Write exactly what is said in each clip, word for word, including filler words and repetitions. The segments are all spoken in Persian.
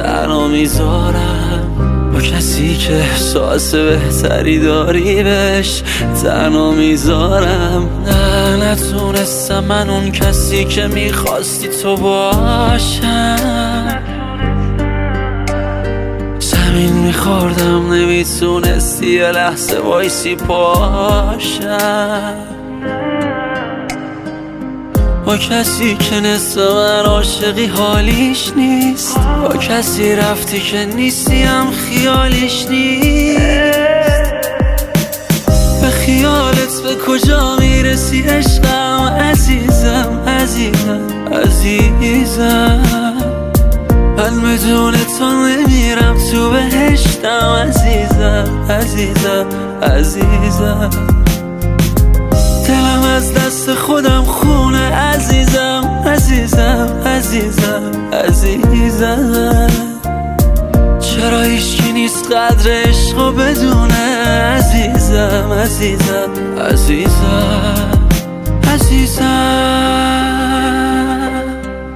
تنها میذارم با کسی که احساس بهتری داری بهش تنها میذارم. نه نتونستم من اون کسی که میخواستی تو باشم، زمین میخوردم نمیتونستی یه لحظه وایسی پاشم. با کسی که نصف من عاشقی حالیش نیست، با کسی رفتی که نیستی هم خیالیش نیست. به خیالت به کجا میرسی عشقم عزیزم عزیزم عزیزم. من بدون تو نمیرم تو بهشتم عزیزم عزیزم عزیزم. دلم از دست خودم خونه عزیزم عزیزم عزیزم عزیزم. چرا هیچکی نیست قدر عشقو بدونه عزیزم عزیزم عزیزم عزیزم.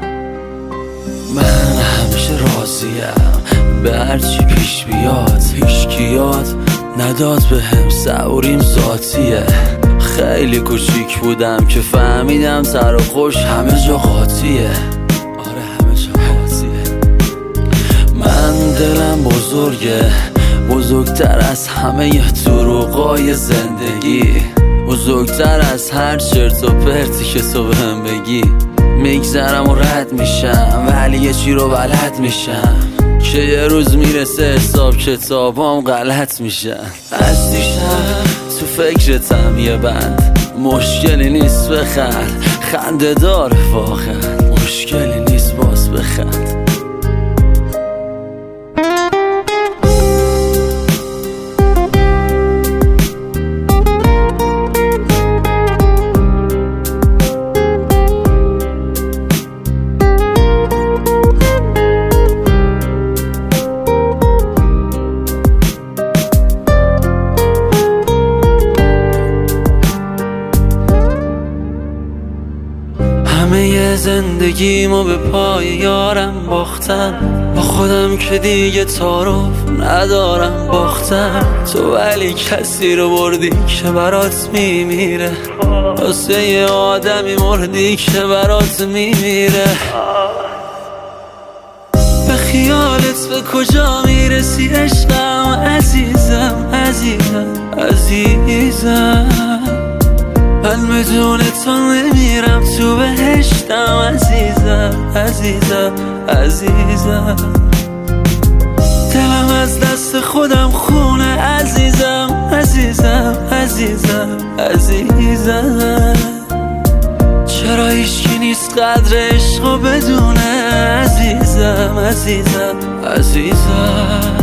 من همیشه راضیم به هرچی پیش بیاد، هیچکی یاد نداد به هم صبوریم ذاتیه. خیلی کوچیک بودم که فهمیدم تر و خوش همه جا قاطیه. آره همه جا قاطیه. من دلم بزرگه، بزرگتر از همه دروغای زندگی، بزرگتر از هر چرت و پرتی که تو بهم بگی. میگذرم و رد میشم ولی یه چی رو بلد میشم که یه روز میرسه حساب کتابام غلط میشن. از دیشب تو فکرتم یه بند، مشکلی نیست بخند، خنده داره واقعا، مشکلی نیست باز بخند. همه زندگیمو به پای یارم باختم، با خودم که دیگه تعارف ندارم باختم. تو ولی کسی رو بردی که برات میمیره، واسه یه آدمی مردی که برات میمیره. به خیالت به کجا میرسی عشقم عزیزم عزیزم عزیزم. من بدون تو نمیرم تو بهشتم عزیزم عزیزم عزیزم. دلم از دست خودم خونه عزیزم عزیزم عزیزم عزیزم. چرا هیچکی نیست قدر عشقو بدونه عزیزم عزیزم عزیزم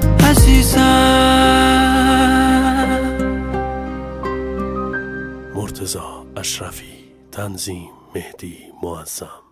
عزیزم. مرتضی اشرفی، تنظیم مهدی معظم.